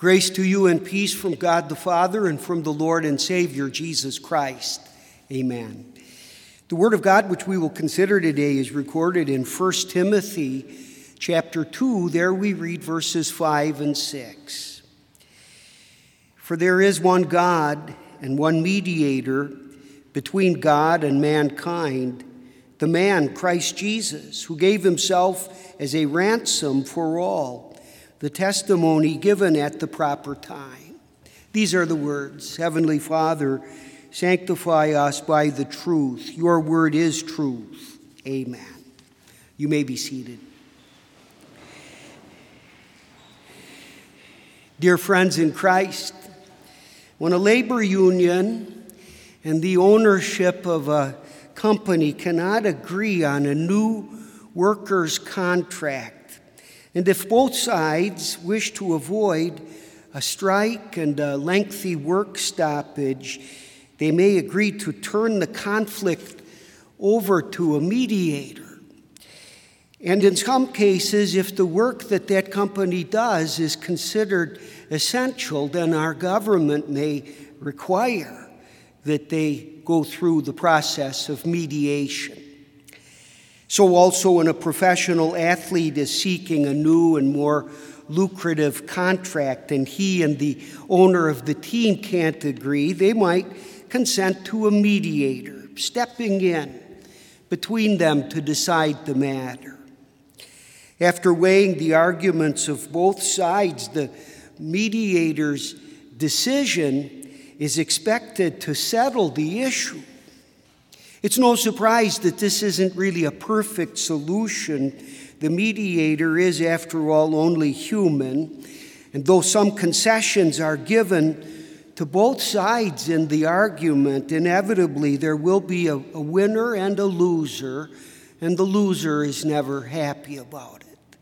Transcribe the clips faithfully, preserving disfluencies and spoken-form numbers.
Grace to you and peace from God the Father and from the Lord and Savior Jesus Christ. Amen. The Word of God which we will consider today is recorded in First Timothy chapter two. There we read verses five and six. For there is one God and one mediator between God and mankind, the man Christ Jesus, who gave himself as a ransom for all, the testimony given at the proper time. These are the words. Heavenly Father, sanctify us by the truth. Your word is truth. Amen. You may be seated. Dear friends in Christ, when a labor union and the ownership of a company cannot agree on a new workers' contract, and if both sides wish to avoid a strike and a lengthy work stoppage, they may agree to turn the conflict over to a mediator. And in some cases, if the work that that company does is considered essential, then our government may require that they go through the process of mediation. So also when a professional athlete is seeking a new and more lucrative contract and he and the owner of the team can't agree, they might consent to a mediator, stepping in between them to decide the matter. After weighing the arguments of both sides, the mediator's decision is expected to settle the issue. It's no surprise that this isn't really a perfect solution. The mediator is, after all, only human. And though some concessions are given to both sides in the argument, inevitably there will be a, a winner and a loser, and the loser is never happy about it.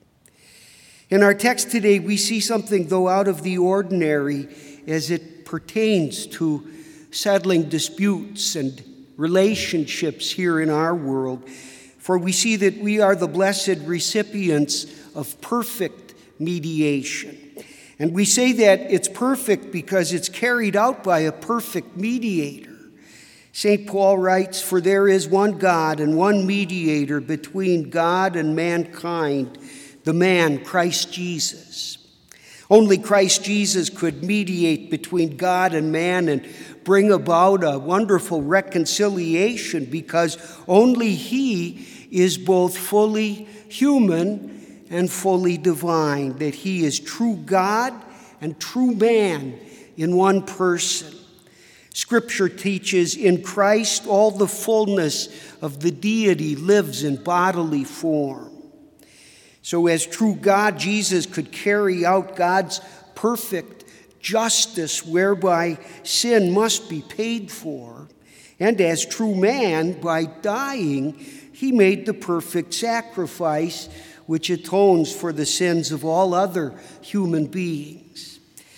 In our text today, we see something, though, out of the ordinary as it pertains to settling disputes and relationships here in our world, for we see that we are the blessed recipients of perfect mediation. And we say that it's perfect because it's carried out by a perfect mediator. Saint Paul writes, "For there is one God and one mediator between God and mankind, the man Christ Jesus." Only Christ Jesus could mediate between God and man and bring about a wonderful reconciliation, because only he is both fully human and fully divine, that he is true God and true man in one person. Scripture teaches in Christ all the fullness of the deity lives in bodily form. So as true God, Jesus could carry out God's perfect justice whereby sin must be paid for. And as true man, by dying, he made the perfect sacrifice which atones for the sins of all other human beings.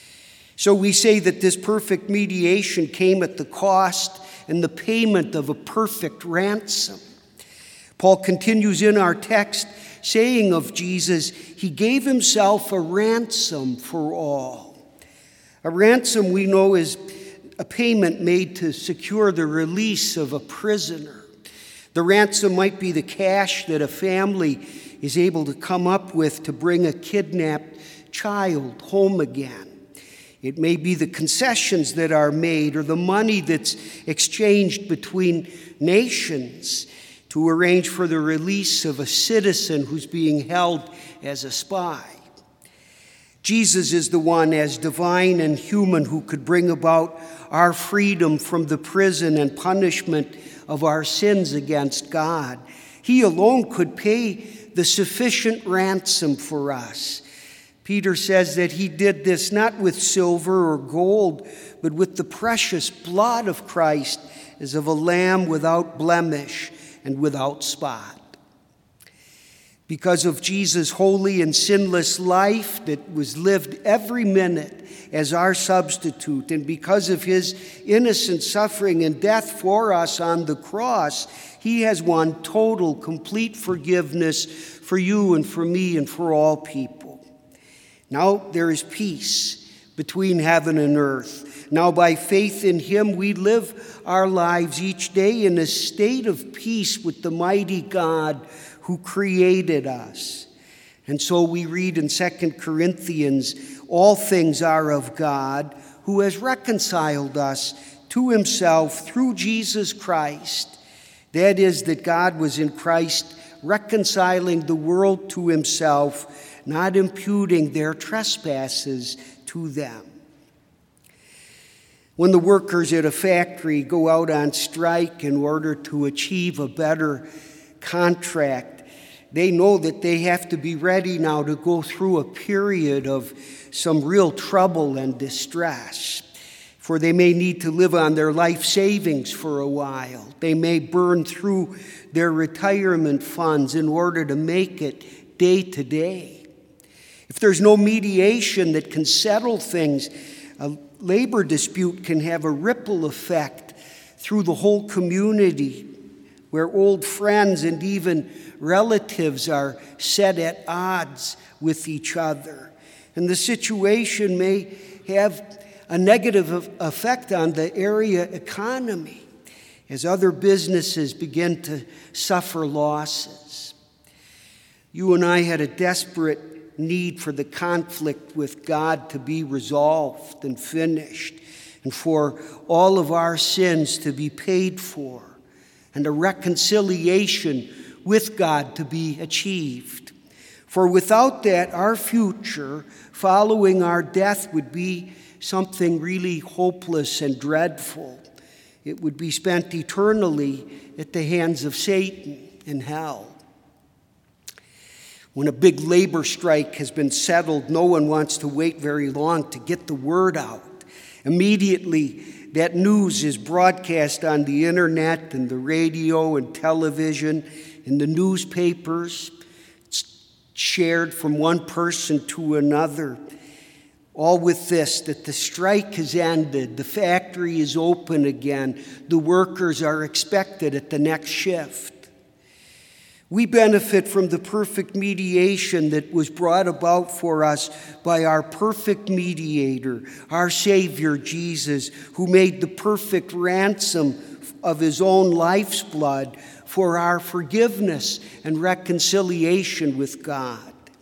So we say that this perfect mediation came at the cost and the payment of a perfect ransom. Paul continues in our text, saying of Jesus, he gave himself a ransom for all. A ransom, we know, is a payment made to secure the release of a prisoner. The ransom might be the cash that a family is able to come up with to bring a kidnapped child home again. It may be the concessions that are made or the money that's exchanged between nations to arrange for the release of a citizen who's being held as a spy. Jesus is the one, as divine and human, who could bring about our freedom from the prison and punishment of our sins against God. He alone could pay the sufficient ransom for us. Peter says that he did this not with silver or gold, but with the precious blood of Christ, as of a lamb without blemish and without spot. Because of Jesus' holy and sinless life that was lived every minute as our substitute, and because of his innocent suffering and death for us on the cross, he has won total, complete forgiveness for you and for me and for all people. Now there is peace between heaven and earth. Now by faith in him we live our lives each day in a state of peace with the mighty God who created us. And so we read in Second Corinthians, all things are of God, who has reconciled us to himself through Jesus Christ. That is, that God was in Christ reconciling the world to himself, not imputing their trespasses to them. When the workers at a factory go out on strike in order to achieve a better contract, they know that they have to be ready now to go through a period of some real trouble and distress, for they may need to live on their life savings for a while. They may burn through their retirement funds in order to make it day to day. If there's no mediation that can settle things, a labor dispute can have a ripple effect through the whole community, where old friends and even relatives are set at odds with each other. And the situation may have a negative effect on the area economy as other businesses begin to suffer losses. You and I had a desperate need for the conflict with God to be resolved and finished, and for all of our sins to be paid for, and a reconciliation with God to be achieved. For without that, our future following our death would be something really hopeless and dreadful. It would be spent eternally at the hands of Satan in hell. When a big labor strike has been settled, no one wants to wait very long to get the word out. Immediately, that news is broadcast on the internet and the radio and television, in the newspapers. It's shared from one person to another. All with this, that the strike has ended, the factory is open again, the workers are expected at the next shift. We benefit from the perfect mediation that was brought about for us by our perfect mediator, our Savior Jesus, who made the perfect ransom of his own life's blood for our forgiveness and reconciliation with God.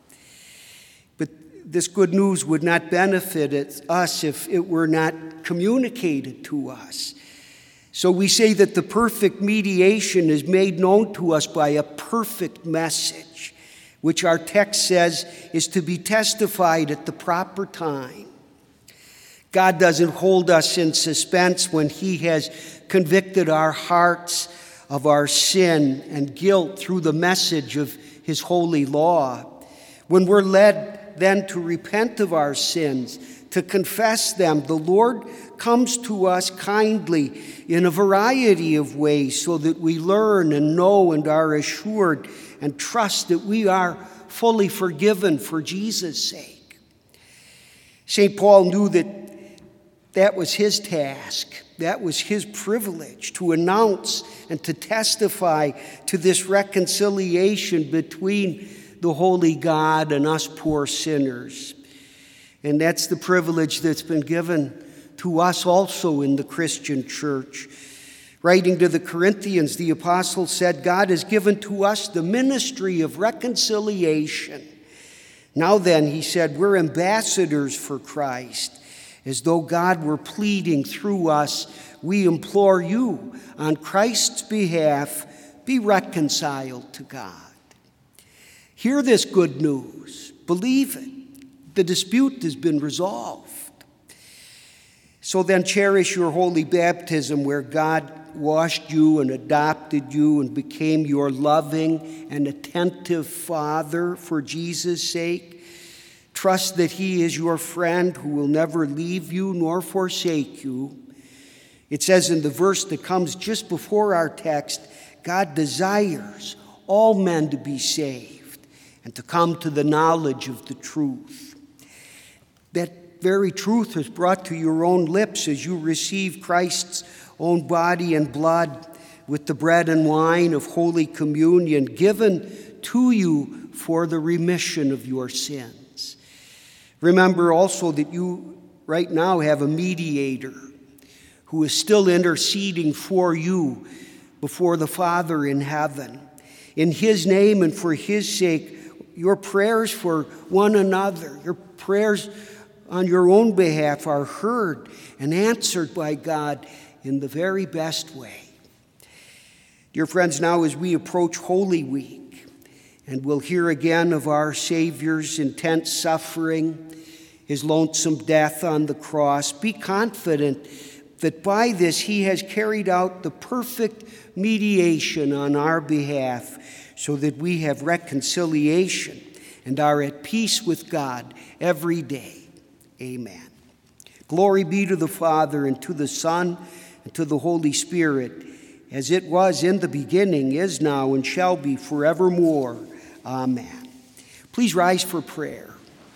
But this good news would not benefit us if it were not communicated to us. So we say that the perfect mediation is made known to us by a perfect message, which our text says is to be testified at the proper time. God doesn't hold us in suspense when he has convicted our hearts of our sin and guilt through the message of his holy law. When we're led then to repent of our sins, to confess them, the Lord comes to us kindly in a variety of ways so that we learn and know and are assured and trust that we are fully forgiven for Jesus' sake. Saint Paul knew that that was his task. That was his privilege to announce and to testify to this reconciliation between the holy God and us poor sinners. And that's the privilege that's been given to us also in the Christian church. Writing to the Corinthians, the apostle said, God has given to us the ministry of reconciliation. Now then, he said, we're ambassadors for Christ. As though God were pleading through us, we implore you, on Christ's behalf, be reconciled to God. Hear this good news. Believe it. The dispute has been resolved. So then cherish your holy baptism, where God washed you and adopted you and became your loving and attentive Father for Jesus' sake. Trust that he is your friend who will never leave you nor forsake you. It says in the verse that comes just before our text, God desires all men to be saved and to come to the knowledge of the truth. That very truth is brought to your own lips as you receive Christ's own body and blood with the bread and wine of Holy Communion given to you for the remission of your sins. Remember also that you right now have a mediator who is still interceding for you before the Father in heaven. In his name and for his sake, your prayers for one another, your prayers on your own behalf are heard and answered by God in the very best way. Dear friends, now as we approach Holy Week, and we'll hear again of our Savior's intense suffering, his lonesome death on the cross, be confident that by this he has carried out the perfect mediation on our behalf, so that we have reconciliation and are at peace with God every day. Amen. Glory be to the Father, and to the Son, and to the Holy Spirit, as it was in the beginning, is now, and shall be forevermore. Amen. Please rise for prayer.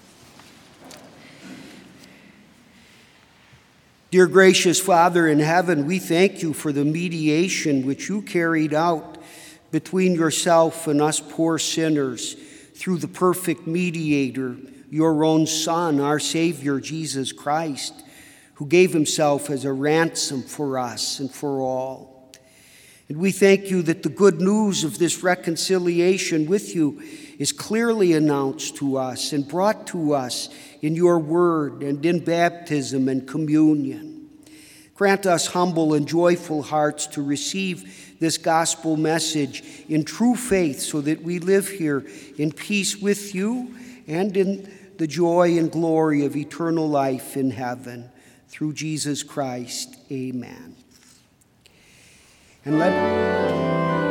Dear gracious Father in heaven, we thank you for the mediation which you carried out between yourself and us poor sinners through the perfect mediator, your own Son, our Savior, Jesus Christ, who gave himself as a ransom for us and for all. And we thank you that the good news of this reconciliation with you is clearly announced to us and brought to us in your word and in baptism and communion. Grant us humble and joyful hearts to receive this gospel message in true faith, so that we live here in peace with you and in the joy and glory of eternal life in heaven. Through Jesus Christ, amen. And let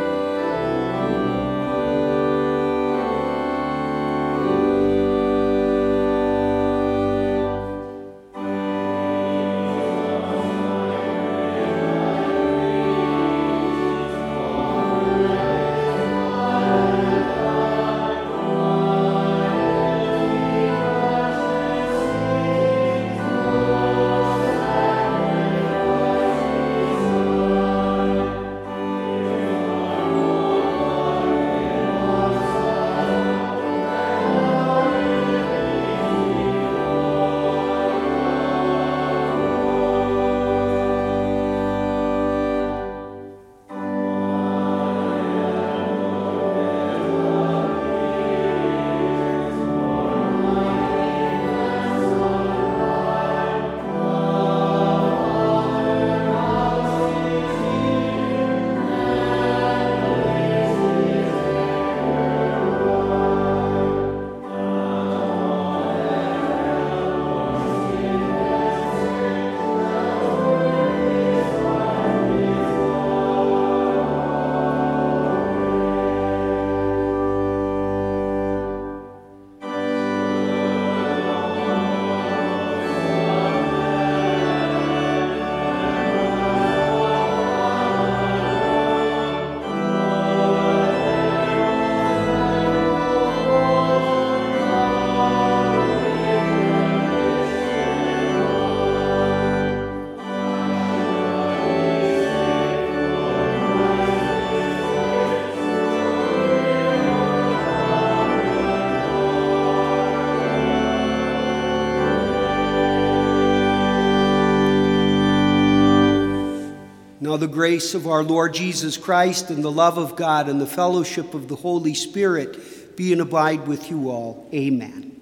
Now the grace of our Lord Jesus Christ and the love of God and the fellowship of the Holy Spirit be and abide with you all. Amen.